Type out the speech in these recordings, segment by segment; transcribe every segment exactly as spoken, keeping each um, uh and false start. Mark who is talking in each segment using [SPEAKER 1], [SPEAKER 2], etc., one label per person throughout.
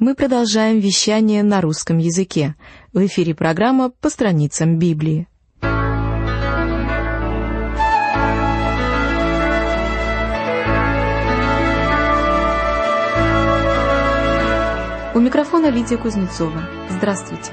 [SPEAKER 1] Мы продолжаем вещание на русском языке. В эфире программа «По страницам Библии». У микрофона Лидия Кузнецова. Здравствуйте.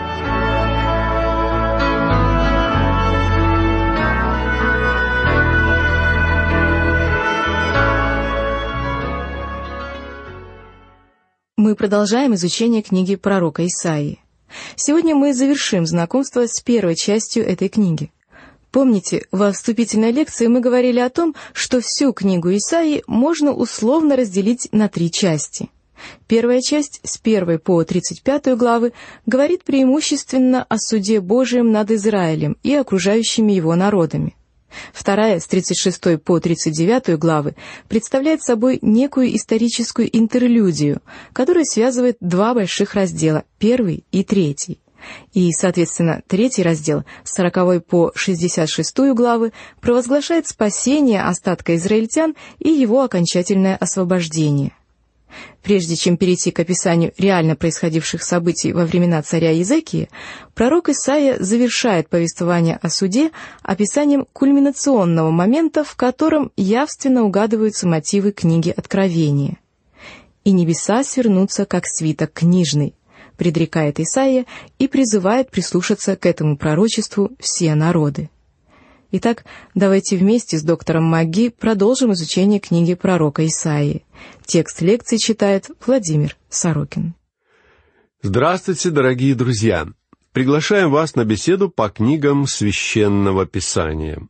[SPEAKER 1] Мы продолжаем изучение книги пророка Исаии. Сегодня мы завершим знакомство с первой частью этой книги. Помните, во вступительной лекции мы говорили о том, что всю книгу Исаии можно условно разделить на три части. Первая часть, с первой по тридцать пятую главы, говорит преимущественно о суде Божьем над Израилем и окружающими его народами. Вторая, с тридцать шестой по тридцать девятую главы, представляет собой некую историческую интерлюдию, которая связывает два больших раздела, первый и третий. И, соответственно, третий раздел, с сороковой по шестьдесят шестую главы, провозглашает спасение остатка израильтян и его окончательное освобождение. Прежде чем перейти к описанию реально происходивших событий во времена царя Иезекии, пророк Исаия завершает повествование о суде описанием кульминационного момента, в котором явственно угадываются мотивы книги Откровения. «И небеса свернутся, как свиток книжный», предрекает Исаия и призывает прислушаться к этому пророчеству все народы. Итак, давайте вместе с доктором Маги продолжим изучение книги пророка Исаии. Текст лекции читает Владимир Сорокин.
[SPEAKER 2] Здравствуйте, дорогие друзья! Приглашаем вас на беседу по книгам Священного Писания.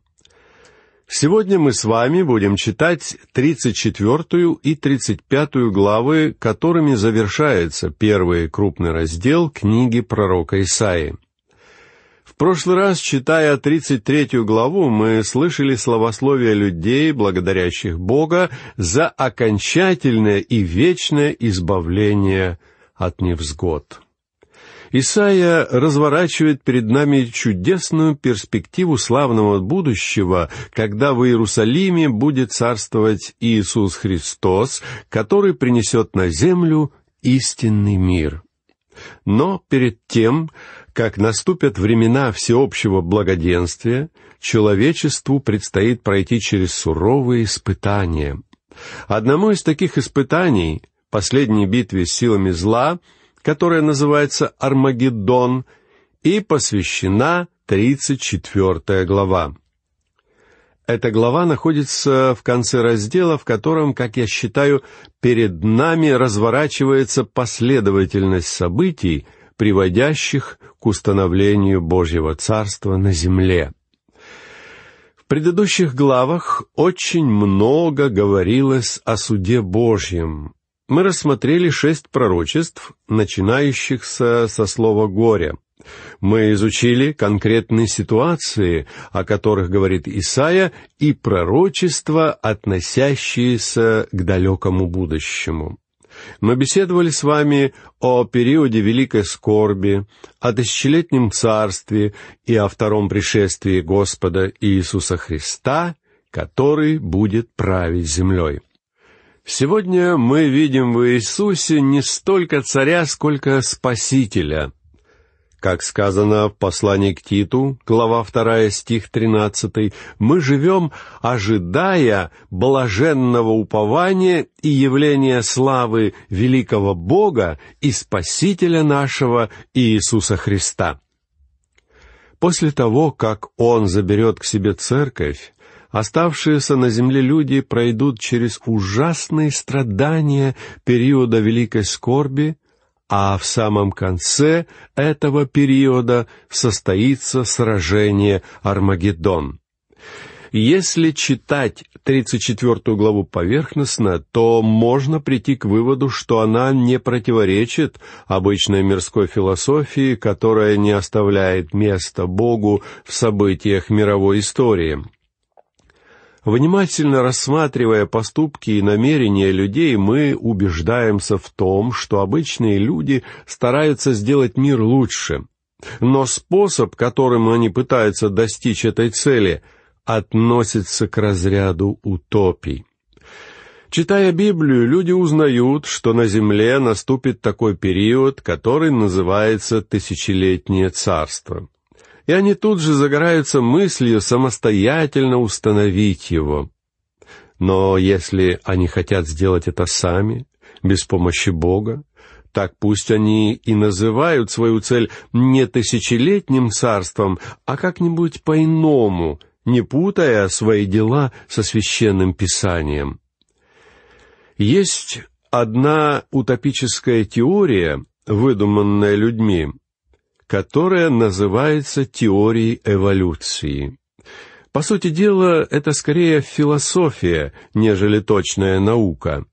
[SPEAKER 2] Сегодня мы с вами будем читать тридцать четвёртую и тридцать пятую главы, которыми завершается первый крупный раздел книги пророка Исаии. В прошлый раз, читая тридцать третью главу, мы слышали славословие людей, благодарящих Бога за окончательное и вечное избавление от невзгод. Исаия разворачивает перед нами чудесную перспективу славного будущего, когда в Иерусалиме будет царствовать Иисус Христос, который принесет на землю истинный мир. Но перед тем, как наступят времена всеобщего благоденствия, человечеству предстоит пройти через суровые испытания. Одному из таких испытаний, последней битве с силами зла, которая называется Армагеддон, и посвящена тридцать четвёртая глава. Эта глава находится в конце раздела, в котором, как я считаю, перед нами разворачивается последовательность событий, приводящих к установлению Божьего Царства на земле. В предыдущих главах очень много говорилось о суде Божьем. Мы рассмотрели шесть пророчеств, начинающихся со слова «горе». Мы изучили конкретные ситуации, о которых говорит Исаия, и пророчества, относящиеся к далекому будущему. Мы беседовали с вами о периоде великой скорби, о тысячелетнем царстве и о втором пришествии Господа Иисуса Христа, который будет править землей. Сегодня мы видим в Иисусе не столько царя, сколько спасителя. Как сказано в послании к Титу, глава вторая, стих тринадцатый, мы живем, ожидая блаженного упования и явления славы великого Бога и Спасителя нашего Иисуса Христа. После того, как Он заберет к себе церковь, оставшиеся на земле люди пройдут через ужасные страдания периода великой скорби, а в самом конце этого периода состоится сражение Армагеддон. Если читать тридцать четвёртую главу поверхностно, то можно прийти к выводу, что она не противоречит обычной мирской философии, которая не оставляет места Богу в событиях мировой истории. Внимательно рассматривая поступки и намерения людей, мы убеждаемся в том, что обычные люди стараются сделать мир лучше. Но способ, которым они пытаются достичь этой цели, относится к разряду утопий. Читая Библию, люди узнают, что на земле наступит такой период, который называется «тысячелетнее царство». И они тут же загораются мыслью самостоятельно установить его. Но если они хотят сделать это сами, без помощи Бога, так пусть они и называют свою цель не тысячелетним царством, а как-нибудь по-иному, не путая свои дела со Священным Писанием. Есть одна утопическая теория, выдуманная людьми, которая называется теорией эволюции. По сути дела, это скорее философия, нежели точная наука.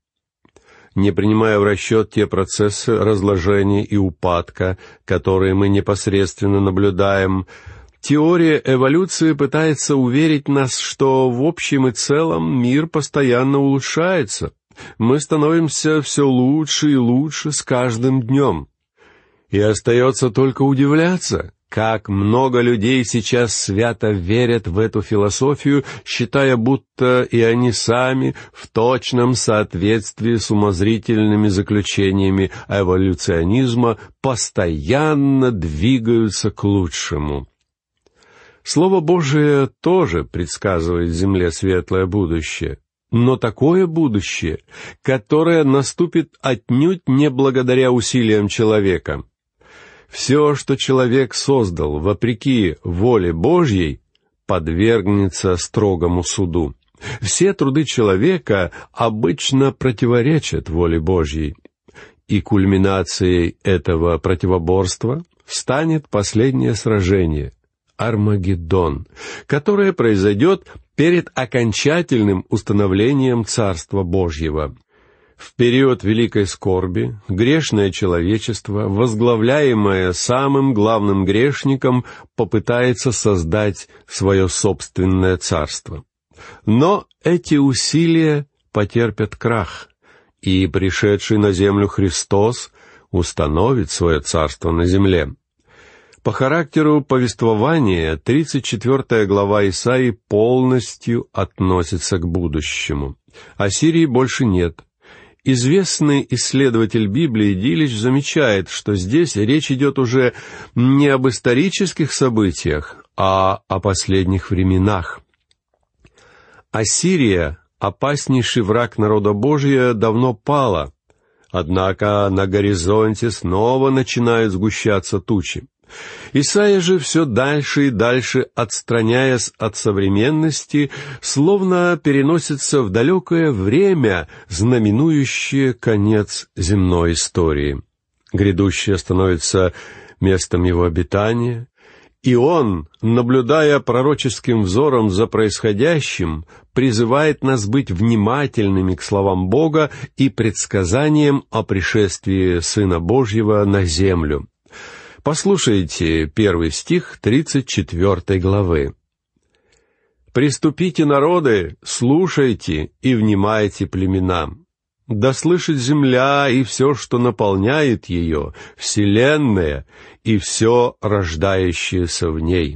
[SPEAKER 2] Не принимая в расчет те процессы разложения и упадка, которые мы непосредственно наблюдаем, теория эволюции пытается уверить нас, что в общем и целом мир постоянно улучшается. Мы становимся все лучше и лучше с каждым днем. И остается только удивляться, как много людей сейчас свято верят в эту философию, считая, будто и они сами в точном соответствии с умозрительными заключениями эволюционизма постоянно двигаются к лучшему. Слово Божие тоже предсказывает земле светлое будущее, но такое будущее, которое наступит отнюдь не благодаря усилиям человека. Все, что человек создал вопреки воле Божьей, подвергнется строгому суду. Все труды человека обычно противоречат воле Божьей, и кульминацией этого противоборства станет последнее сражение — Армагеддон, которое произойдет перед окончательным установлением Царства Божьего. В период великой скорби грешное человечество, возглавляемое самым главным грешником, попытается создать свое собственное царство. Но эти усилия потерпят крах, и пришедший на землю Христос установит свое царство на земле. По характеру повествования тридцать четвёртая глава Исаии полностью относится к будущему. Ассирии больше нет. Известный исследователь Библии Дилич замечает, что здесь речь идет уже не об исторических событиях, а о последних временах. Ассирия, опаснейший враг народа Божия, давно пала, однако на горизонте снова начинают сгущаться тучи. Исайя же все дальше и дальше, отстраняясь от современности, словно переносится в далекое время, знаменующее конец земной истории. Грядущее становится местом его обитания, и он, наблюдая пророческим взором за происходящим, призывает нас быть внимательными к словам Бога и предсказаниям о пришествии Сына Божьего на землю. Послушайте первый стих тридцать четвёртой главы. «Приступите, народы, слушайте и внимайте племенам. Да слышит земля и все, что наполняет ее, вселенная и все рождающееся в ней».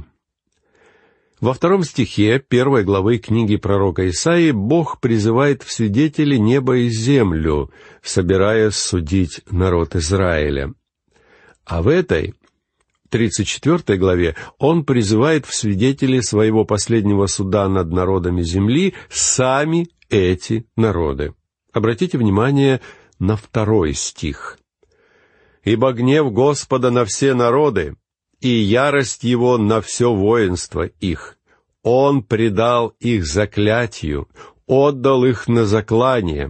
[SPEAKER 2] Во втором стихе первой главы книги пророка Исаии Бог призывает в свидетели небо и землю, собираясь судить народ Израиля. А в этой, тридцать четвёртой главе, он призывает в свидетели своего последнего суда над народами земли сами эти народы. Обратите внимание на второй стих. «Ибо гнев Господа на все народы, и ярость Его на все воинство их. Он предал их заклятию, отдал их на заклание».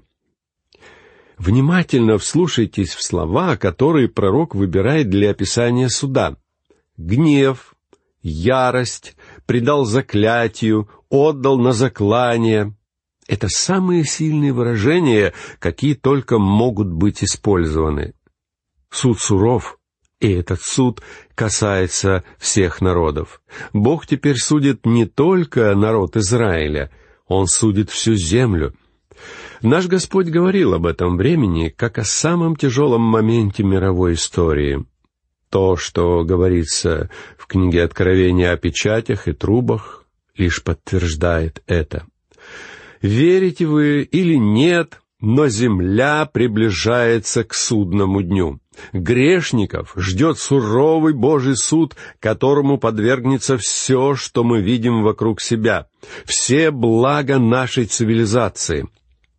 [SPEAKER 2] Внимательно вслушайтесь в слова, которые пророк выбирает для описания суда. Гнев, ярость, предал заклятию, отдал на заклание. Это самые сильные выражения, какие только могут быть использованы. Суд суров, и этот суд касается всех народов. Бог теперь судит не только народ Израиля, Он судит всю землю. Наш Господь говорил об этом времени как о самом тяжелом моменте мировой истории. То, что говорится в книге Откровения о печатях и трубах, лишь подтверждает это. Верите вы или нет, но земля приближается к судному дню. Грешников ждет суровый Божий суд, которому подвергнется все, что мы видим вокруг себя, все блага нашей цивилизации.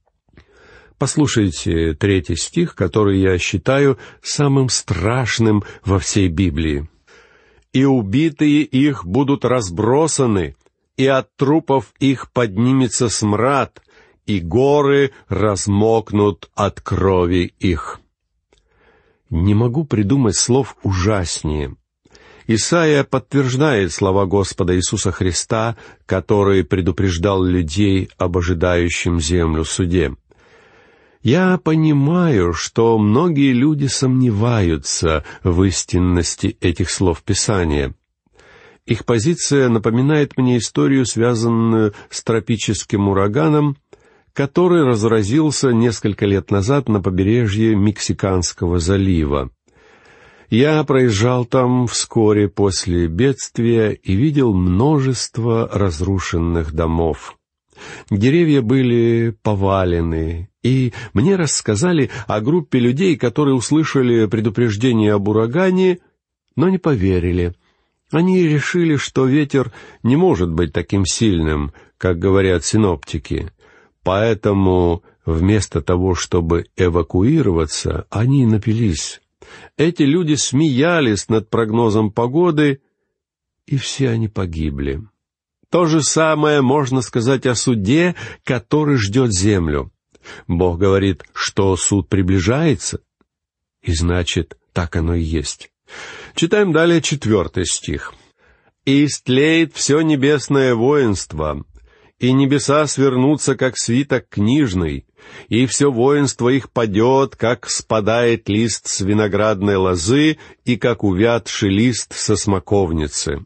[SPEAKER 2] Послушайте третий стих, который я считаю самым страшным во всей Библии. «И убитые их будут разбросаны, и от трупов их поднимется смрад, и горы размокнут от крови их». Не могу придумать слов ужаснее. Исайя подтверждает слова Господа Иисуса Христа, который предупреждал людей об ожидающем землю суде. Я понимаю, что многие люди сомневаются в истинности этих слов Писания. Их позиция напоминает мне историю, связанную с тропическим ураганом, который разразился несколько лет назад на побережье Мексиканского залива. Я проезжал там вскоре после бедствия и видел множество разрушенных домов. Деревья были повалены, и мне рассказали о группе людей, которые услышали предупреждение об урагане, но не поверили. Они решили, что ветер не может быть таким сильным, как говорят синоптики. Поэтому вместо того, чтобы эвакуироваться, они напились. Эти люди смеялись над прогнозом погоды, и все они погибли. То же самое можно сказать о суде, который ждет землю. Бог говорит, что суд приближается, и значит, так оно и есть. Читаем далее четвертый стих. «И истлеет все небесное воинство, и небеса свернутся, как свиток книжный, и все воинство их падет, как спадает лист с виноградной лозы, и как увядший лист со смоковницы».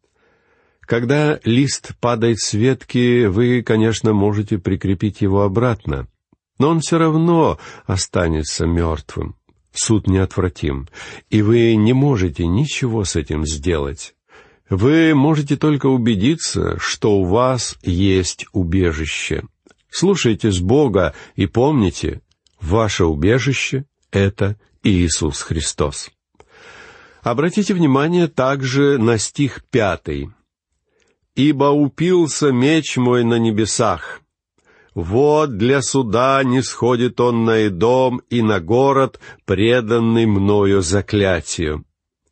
[SPEAKER 2] Когда лист падает с ветки, вы, конечно, можете прикрепить его обратно, но он все равно останется мертвым. Суд неотвратим, и вы не можете ничего с этим сделать. Вы можете только убедиться, что у вас есть убежище. Слушайтесь Бога и помните, ваше убежище — это Иисус Христос. Обратите внимание также на стих пятый. «Ибо упился меч мой на небесах. Вот для суда нисходит он на Эдом и на город, преданный мною заклятию».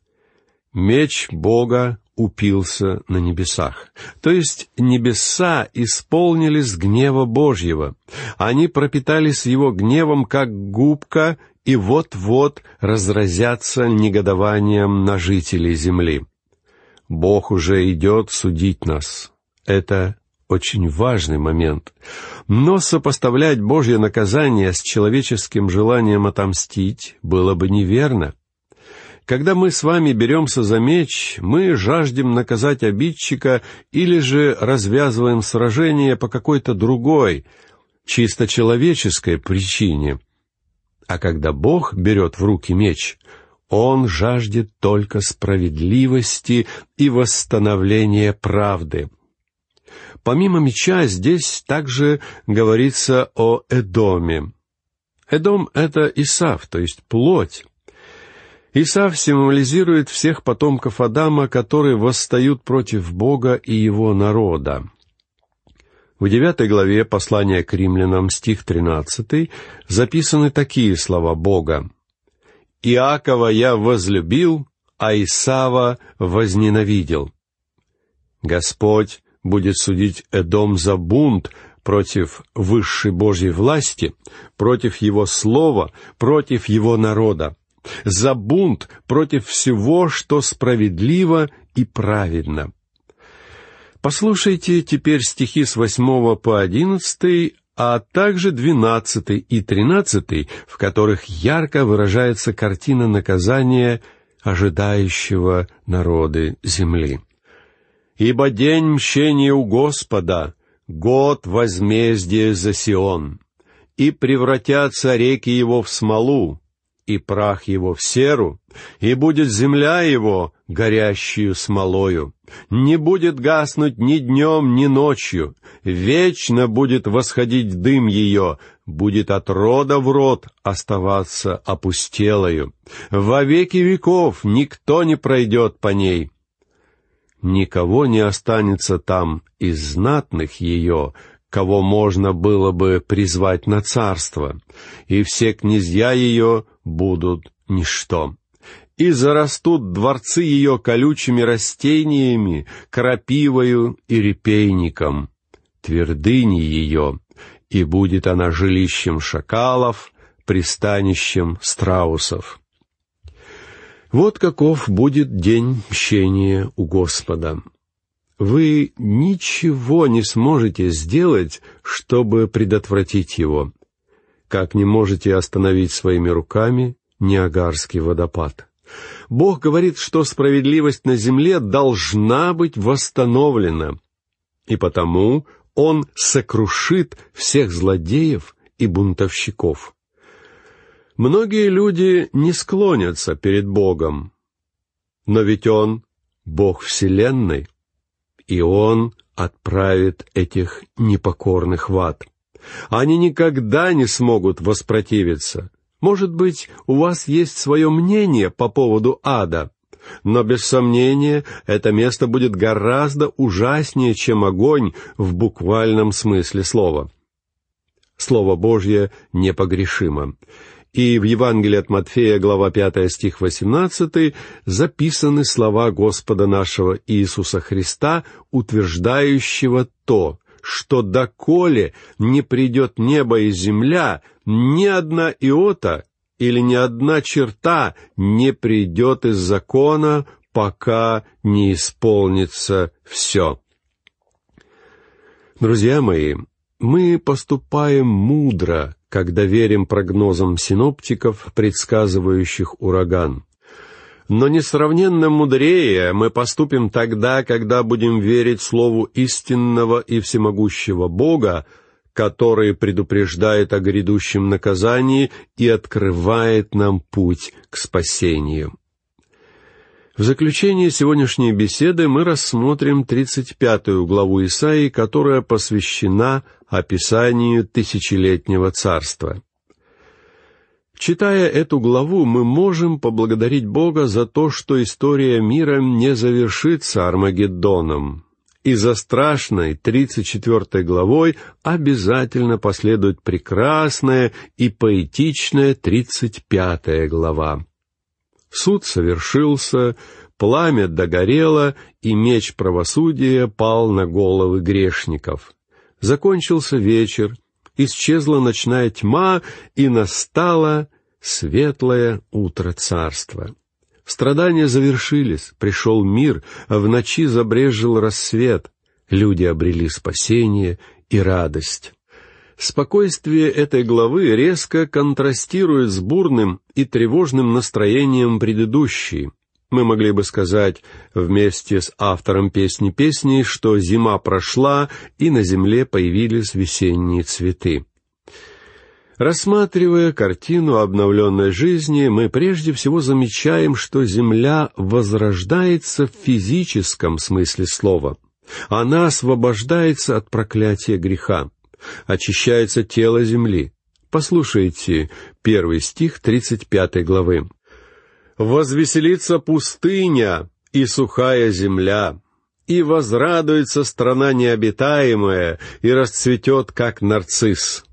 [SPEAKER 2] Меч Бога упился на небесах. То есть небеса исполнились гнева Божьего. Они пропитались его гневом, как губка, и вот-вот разразятся негодованием на жителей земли. Бог уже идет судить нас. Это очень важный момент. Но сопоставлять Божье наказание с человеческим желанием отомстить было бы неверно. Когда мы с вами беремся за меч, мы жаждем наказать обидчика или же развязываем сражение по какой-то другой, чисто человеческой причине. А когда Бог берет в руки меч, Он жаждет только справедливости и восстановления правды. Помимо меча, здесь также говорится о Эдоме. Эдом — это Исав, то есть плоть. Исав символизирует всех потомков Адама, которые восстают против Бога и Его народа. В девятой главе послания к римлянам, стих тринадцатый, записаны такие слова Бога. «Иакова я возлюбил, а Исава возненавидел». Господь будет судить Эдом за бунт против высшей Божьей власти, против Его слова, против Его народа, за бунт против всего, что справедливо и праведно. Послушайте теперь стихи с восьмого по одиннадцатый, а также двенадцатый и тринадцатый, в которых ярко выражается картина наказания ожидающего народы земли. «Ибо день мщения у Господа, год возмездия за Сион, и превратятся реки его в смолу, и прах его в серу, и будет земля его горящую смолою. Не будет гаснуть ни днем, ни ночью, вечно будет восходить дым ее, будет от рода в род оставаться опустелою. Во веки веков никто не пройдет по ней. Никого не останется там из знатных ее, кого можно было бы призвать на царство, и все князья ее будут ничто. И зарастут дворцы ее колючими растениями, крапивою и репейником, твердыни ее, и будет она жилищем шакалов, пристанищем страусов. Вот каков будет день мщения у Господа. Вы ничего не сможете сделать, чтобы предотвратить его, как не можете остановить своими руками Ниагарский водопад. Бог говорит, что справедливость на земле должна быть восстановлена, и потому Он сокрушит всех злодеев и бунтовщиков. Многие люди не склонятся перед Богом, но ведь Он — Бог Вселенной, и Он отправит этих непокорных в ад. Они никогда не смогут воспротивиться. Может быть, у вас есть свое мнение по поводу ада, но без сомнения это место будет гораздо ужаснее, чем огонь в буквальном смысле слова. Слово Божье непогрешимо. И в Евангелии от Матфея, глава пятая, стих восемнадцатый, записаны слова Господа нашего Иисуса Христа, утверждающего то, что доколе не придет небо и земля, ни одна иота или ни одна черта не придет из закона, пока не исполнится все. Друзья мои, мы поступаем мудро, когда верим прогнозам синоптиков, предсказывающих ураган. Но несравненно мудрее мы поступим тогда, когда будем верить слову истинного и всемогущего Бога, который предупреждает о грядущем наказании и открывает нам путь к спасению. В заключение сегодняшней беседы мы рассмотрим тридцать пятую главу Исаии, которая посвящена описанию тысячелетнего царства. Читая эту главу, мы можем поблагодарить Бога за то, что история мира не завершится Армагеддоном, и за страшной тридцать четвёртой главой обязательно последует прекрасная и поэтичная тридцать пятая глава. Суд совершился, пламя догорело, и меч правосудия пал на головы грешников. Закончился вечер, исчезла ночная тьма, и настало светлое утро царства. Страдания завершились, пришел мир, а в ночи забрезжил рассвет. Люди обрели спасение и радость. Спокойствие этой главы резко контрастирует с бурным и тревожным настроением предыдущей. Мы могли бы сказать вместе с автором песни песней, что зима прошла, и на земле появились весенние цветы. Рассматривая картину обновленной жизни, мы прежде всего замечаем, что земля возрождается в физическом смысле слова. Она освобождается от проклятия греха. Очищается тело земли. Послушайте первый стих тридцать пятой главы. «Возвеселится пустыня и сухая земля, и возрадуется страна необитаемая, и расцветет, как нарцисс».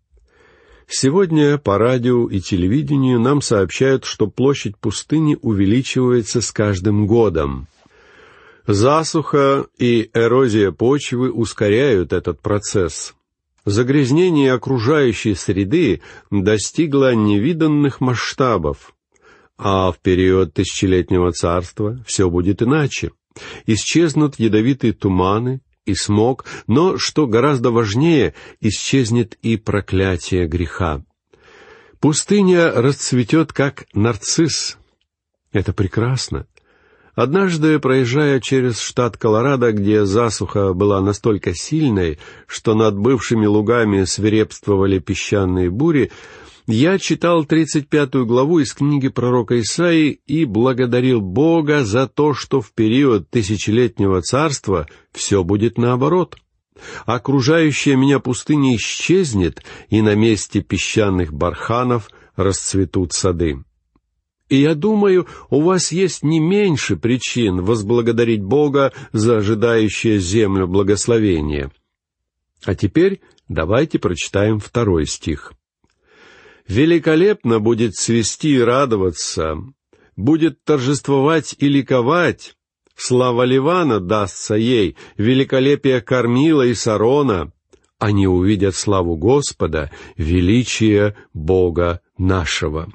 [SPEAKER 2] Сегодня по радио и телевидению нам сообщают, что площадь пустыни увеличивается с каждым годом. Засуха и эрозия почвы ускоряют этот процесс. Загрязнение окружающей среды достигло невиданных масштабов, а в период тысячелетнего царства все будет иначе. Исчезнут ядовитые туманы и смог, но, что гораздо важнее, исчезнет и проклятие греха. Пустыня расцветет, как нарцисс. Это прекрасно. Однажды, проезжая через штат Колорадо, где засуха была настолько сильной, что над бывшими лугами свирепствовали песчаные бури, Я читал тридцать пятую главу из книги пророка Исаии и благодарил Бога за то, что в период тысячелетнего царства все будет наоборот. Окружающая меня пустыня исчезнет, и на месте песчаных барханов расцветут сады. И я думаю, у вас есть не меньше причин возблагодарить Бога за ожидающее землю благословение. А теперь давайте прочитаем второй стих. «Великолепно будет цвести и радоваться, будет торжествовать и ликовать. Слава Ливана дастся ей, великолепие Кармила и Сарона. Они увидят славу Господа, величие Бога нашего».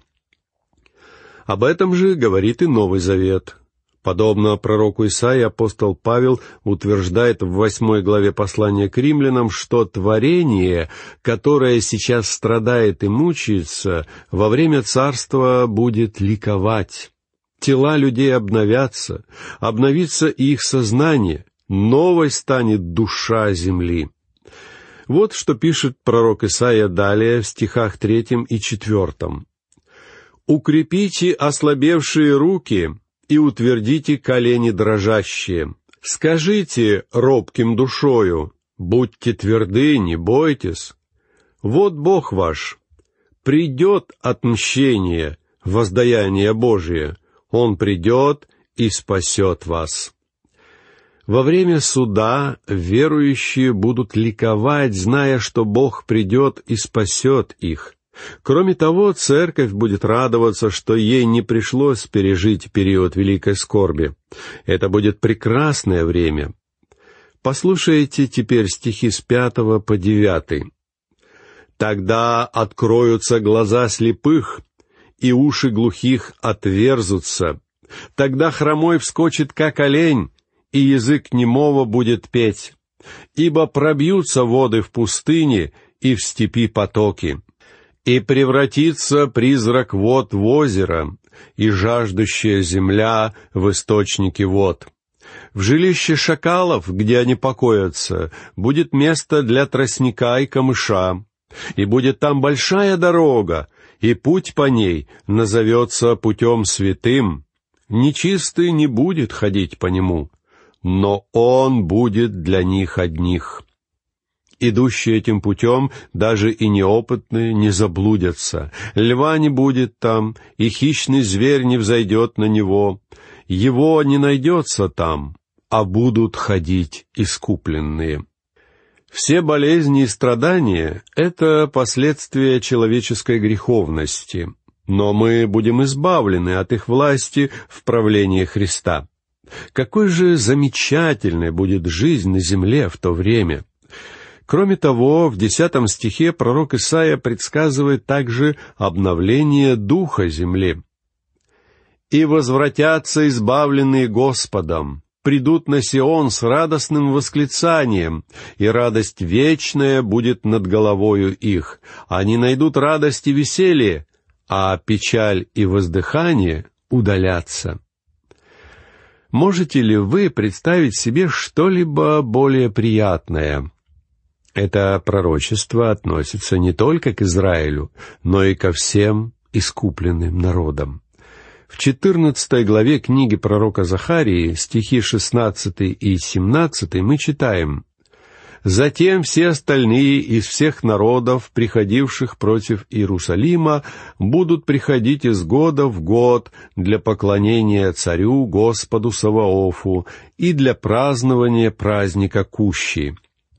[SPEAKER 2] Об этом же говорит и Новый Завет. Подобно пророку Исаии, апостол Павел утверждает в восьмой главе послания к римлянам, что творение, которое сейчас страдает и мучается, во время царства будет ликовать. Тела людей обновятся, обновится и их сознание, новой станет душа земли. Вот что пишет пророк Исаия далее в стихах третьем и четвертом. «Укрепите ослабевшие руки и утвердите колени дрожащие. Скажите робким душою, будьте тверды, не бойтесь. Вот Бог ваш, придет отмщение, воздаяние Божие, Он придет и спасет вас». Во время суда верующие будут ликовать, зная, что Бог придет и спасет их. Кроме того, церковь будет радоваться, что ей не пришлось пережить период великой скорби. Это будет прекрасное время. Послушайте теперь стихи с пятого по девятый. «Тогда откроются глаза слепых, и уши глухих отверзутся. Тогда хромой вскочит, как олень, и язык немого будет петь. Ибо пробьются воды в пустыне, и в степи потоки. И превратится призрак вод в озеро, и жаждущая земля в источники вод. В жилище шакалов, где они покоятся, будет место для тростника и камыша, и будет там большая дорога, и путь по ней назовется путем святым. Нечистый не будет ходить по нему, но он будет для них одних. Идущие этим путем, даже и неопытные, не заблудятся. Льва не будет там, и хищный зверь не взойдет на него. Его не найдется там, а будут ходить искупленные». Все болезни и страдания — это последствия человеческой греховности, но мы будем избавлены от их власти в правлении Христа. Какой же замечательной будет жизнь на земле в то время! Кроме того, в десятом стихе пророк Исаия предсказывает также обновление духа земли. «И возвратятся избавленные Господом, придут на Сион с радостным восклицанием, и радость вечная будет над головою их. Они найдут радость и веселье, а печаль и воздыхание удалятся». Можете ли вы представить себе что-либо более приятное? Это пророчество относится не только к Израилю, но и ко всем искупленным народам. В четырнадцатой главе книги пророка Захарии, стихи шестнадцатый и семнадцатый, мы читаем: «Затем все остальные из всех народов, приходивших против Иерусалима, будут приходить из года в год для поклонения царю Господу Саваофу и для празднования праздника Кущи.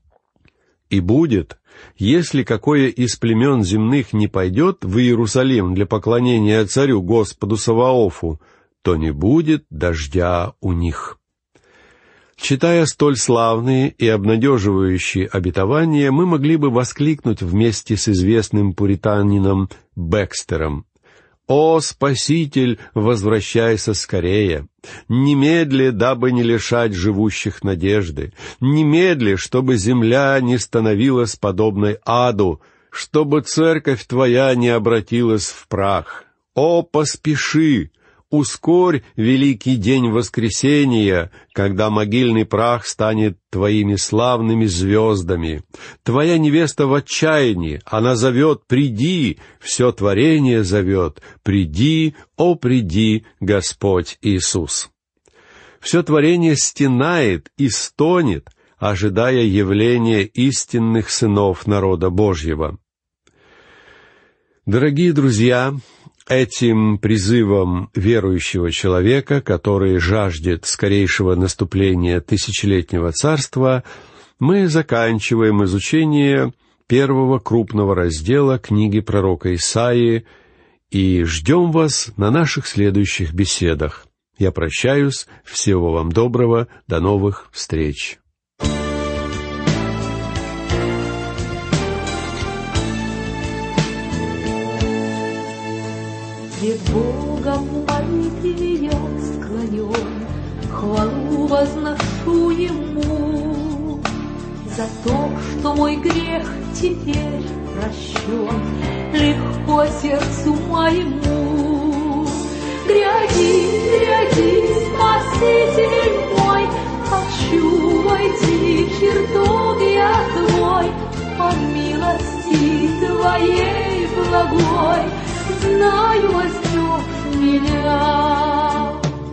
[SPEAKER 2] И будет, если какое из племен земных не пойдет в Иерусалим для поклонения царю Господу Саваофу, то не будет дождя у них». Читая столь славные и обнадеживающие обетования, мы могли бы воскликнуть вместе с известным пуританином Бекстером: «О, Спаситель, возвращайся скорее! Немедли, дабы не лишать живущих надежды! Немедли, чтобы земля не становилась подобной аду, чтобы церковь Твоя не обратилась в прах! О, поспеши! ускорь великий день воскресения, когда могильный прах станет твоими славными звездами. Твоя невеста в отчаянии, она зовет: приди, все творение зовет: приди, о, приди, Господь Иисус. Все творение стенает и стонет, ожидая явления истинных сынов народа Божьего. Дорогие друзья, этим призывом верующего человека, который жаждет скорейшего наступления тысячелетнего царства, мы заканчиваем изучение первого крупного раздела книги пророка Исаии и ждем вас на наших следующих беседах. Я прощаюсь, всего вам доброго, до новых встреч.
[SPEAKER 3] Пред Богом в молитве я склонен, хвалу возношу Ему за то, что мой грех теперь прощен легко сердцу моему. Гряди, гряди, Спаситель мой, хочу войти в чертог я Твой, по милости Твоей благой. Знаю, возьмешь меня.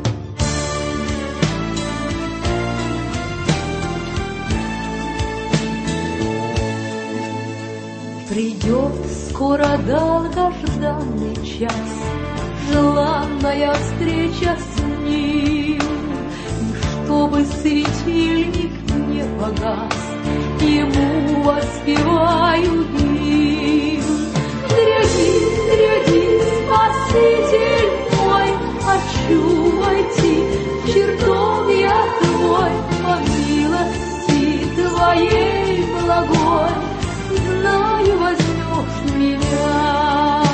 [SPEAKER 3] Придет скоро долгожданный час, желанная встреча с Ним, и чтобы светильник не погас, Ему воспеваю гимн. Гряди, гряди, Спаситель мой, хочу войти в чертог я Твой, по милости Твоей благой. Знаю, возьмешь меня.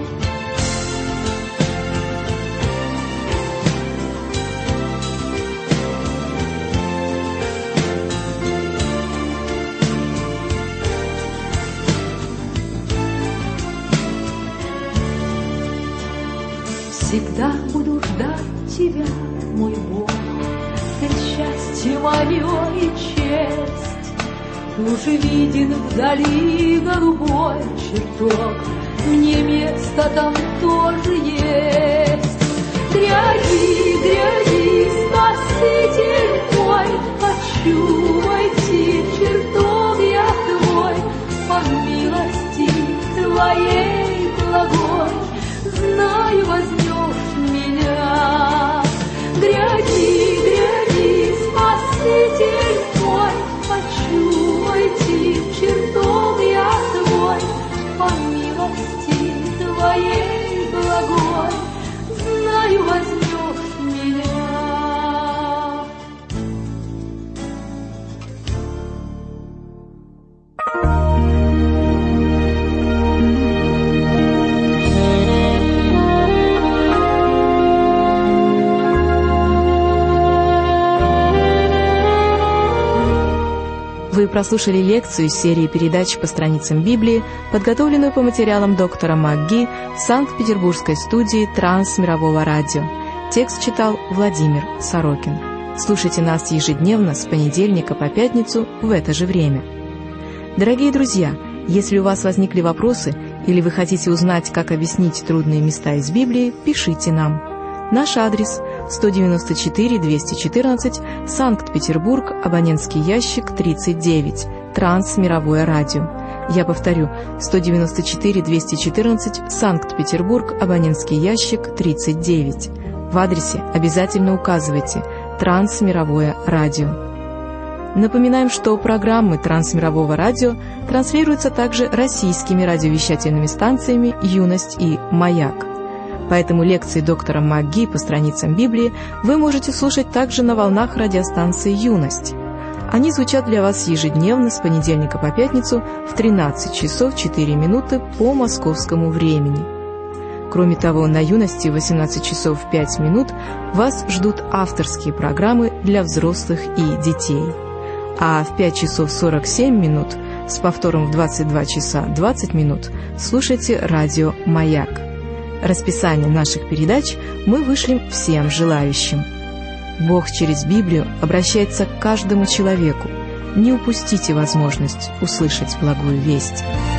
[SPEAKER 3] Всегда буду ждать Тебя, мой Бог, ты счастье мое и честь. Уже виден вдали голубой чертог, мне место там тоже есть. Гряди, гряди, Спаситель мой, хочу войти в чертог я Твой, по милости Твоей благой. Знаю, возьмешь меня. Гряди, гряди, Спаситель мой, хочу войти в чертог я Твой, по милости Твоей благой. Знаю, возьмешь меня.
[SPEAKER 1] Вы прослушали лекцию из серии передач по страницам Библии, подготовленную по материалам доктора МакГи в Санкт-Петербургской студии Трансмирового радио. Текст читал Владимир Сорокин. Слушайте нас ежедневно с понедельника по пятницу в это же время. Дорогие друзья, если у вас возникли вопросы или вы хотите узнать, как объяснить трудные места из Библии, пишите нам. Наш адрес – сто девяносто четыре двести четырнадцать, Санкт-Петербург, абонентский ящик тридцать девять, Трансмировое радио. Я повторю, сто девяносто четыре двести четырнадцать, Санкт-Петербург, абонентский ящик тридцать девять. В адресе обязательно указывайте «Трансмировое радио». Напоминаем, что программы Трансмирового радио транслируются также российскими радиовещательными станциями «Юность» и «Маяк». Поэтому лекции доктора МакГи по страницам Библии вы можете слушать также на волнах радиостанции «Юность». Они звучат для вас ежедневно с понедельника по пятницу в тринадцать часов четыре минуты по московскому времени. Кроме того, на «Юности» в восемнадцать часов пять минут вас ждут авторские программы для взрослых и детей. А в пять часов сорок семь минут с повтором в двадцать два часа двадцать минут слушайте радио «Маяк». Расписание наших передач мы вышлем всем желающим. Бог через Библию обращается к каждому человеку. Не упустите возможность услышать благую весть.